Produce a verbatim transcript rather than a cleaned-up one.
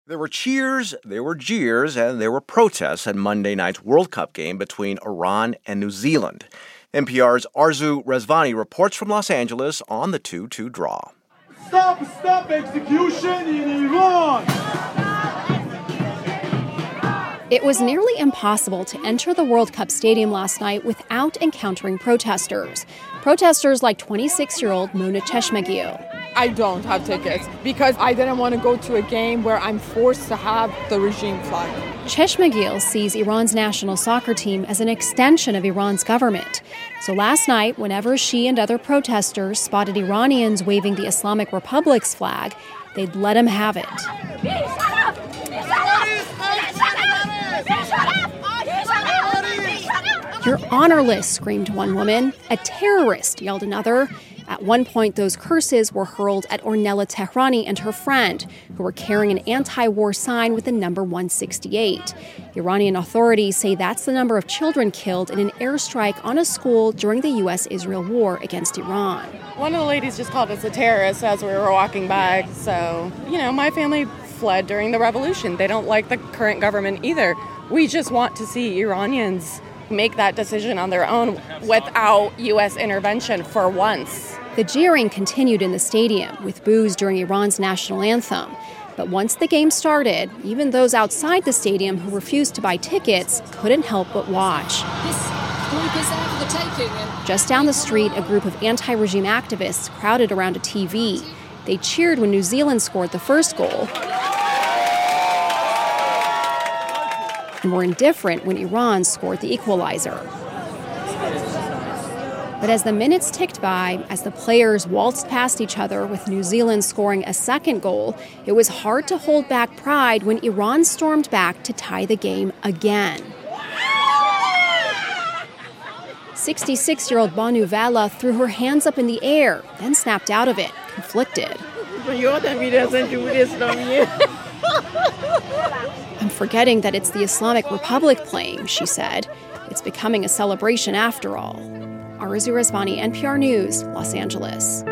There were cheers, there were jeers, and there were protests at Monday night's World Cup game between Iran and New Zealand. N P R's Arzu Rezvani reports from Los Angeles on the two two draw. Stop, stop execution in Iran! It was nearly impossible to enter the World Cup stadium last night without encountering protesters. Protesters like twenty-six-year-old Mona Cheshmagil. I don't have tickets because I didn't want to go to a game where I'm forced to have the regime flag. Cheshmagil sees Iran's national soccer team as an extension of Iran's government. So last night, whenever she and other protesters spotted Iranians waving the Islamic Republic's flag, they'd let them have it. "You're honorless," screamed one woman. "A terrorist," yelled another. At one point, those curses were hurled at Ornella Tehrani and her friend, who were carrying an anti-war sign with the number one sixty-eight. Iranian authorities say that's the number of children killed in an airstrike on a school during the U S Israel war against Iran. One of the ladies just called us a terrorist as we were walking by. So, you know, my family fled during the revolution. They don't like the current government either. We just want to see Iranians make that decision on their own without U S intervention for once. The jeering continued in the stadium, with boos during Iran's national anthem. But once the game started, even those outside the stadium who refused to buy tickets couldn't help but watch. This group is there for the taking. Just down the street, a group of anti-regime activists crowded around a T V. They cheered when New Zealand scored the first goal, and were indifferent when Iran scored the equalizer. But as the minutes ticked by, as the players waltzed past each other with New Zealand scoring a second goal, it was hard to hold back pride when Iran stormed back to tie the game again. sixty-six-year-old Banu Vala threw her hands up in the air, then snapped out of it, conflicted. "I'm forgetting that it's the Islamic Republic playing," she said. "It's becoming a celebration after all." Arzu Rezvani, N P R News, Los Angeles.